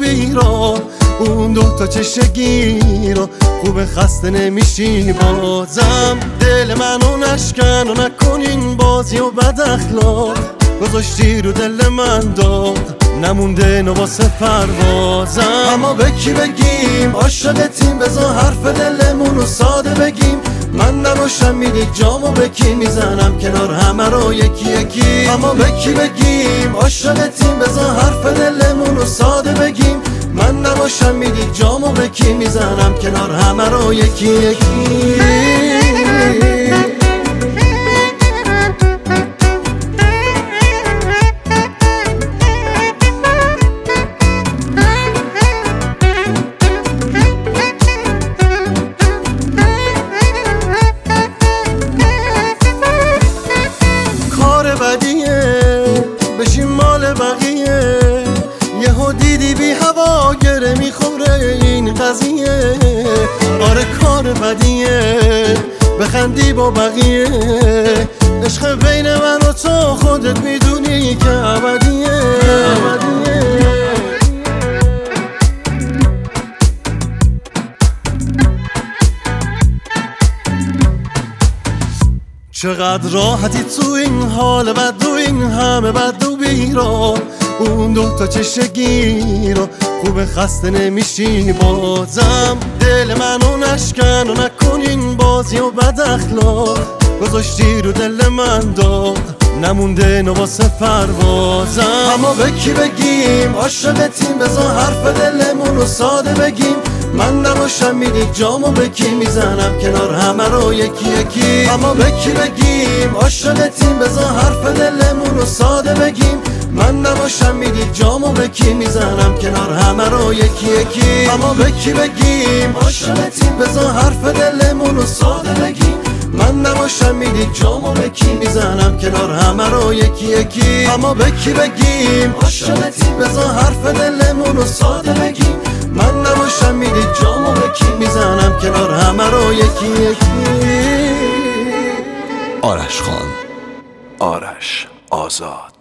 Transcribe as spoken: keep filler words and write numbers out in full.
بیرا، اون دوتا چشگیر رو خوب خسته نمیشی بازم. دل منو نشکن و نکن این بازی و بد اخلاق، گذاشتی رو دل من داغ نمونده نو واسه پروازم. اما به کی بگیم عاشقتیم، بذار حرف دلمونو ساده بگیم. من نباشم میریک جامو به کی میزنم کنار همه رو یکی یکی. اما به کی بگیم عاشقتیم، بذار حرف دلمونو ساده بگیم. من نباشم میریک جامو به کی میزنم کنار همه رو یکی یکی. بشیم مال بقیه، یهو دیدی بی هوا گره میخوره این قضیه. آره کار بدیه، بخندی با بقیه. عشق بین من و تو خودت میدونی که ابدیه. چقدر راحتی تو این حال بد و این همه بد و بیرا، اون دوتا چشگیر رو خوب خسته نمیشی بازم. دل منو نشکن و نکن این بازی و بد اخلاق، گذاشتی رو دل من داغ نمونده نو واسه پروازم. اما به کی بگیم عاشقتیم، بذار حرف دلمونو ساده بگیم. من نباشم میریک جامو به کی میزنم کنار همه رو یکی یکی. اما به کی بگیم عاشقتیم، بذار حرف دلمونو ساده بگیم. من نباشم میریک جامو به کی میزنم کنار همه رو یکی یکی. اما به کی بگیم عاشقتیم، بذار حرف دلمونو ساده بگیم. من نباشم میریک جامو به کی میزنم کنار همه رو یکی یکی. اما به کی بگیم عاشقتیم، بذار حرف دلمونو ساده بگیم. من نباشم میریک جامو به کی میزنم کنار همه رو یکی یکی. آرش خان، آرش آزاد.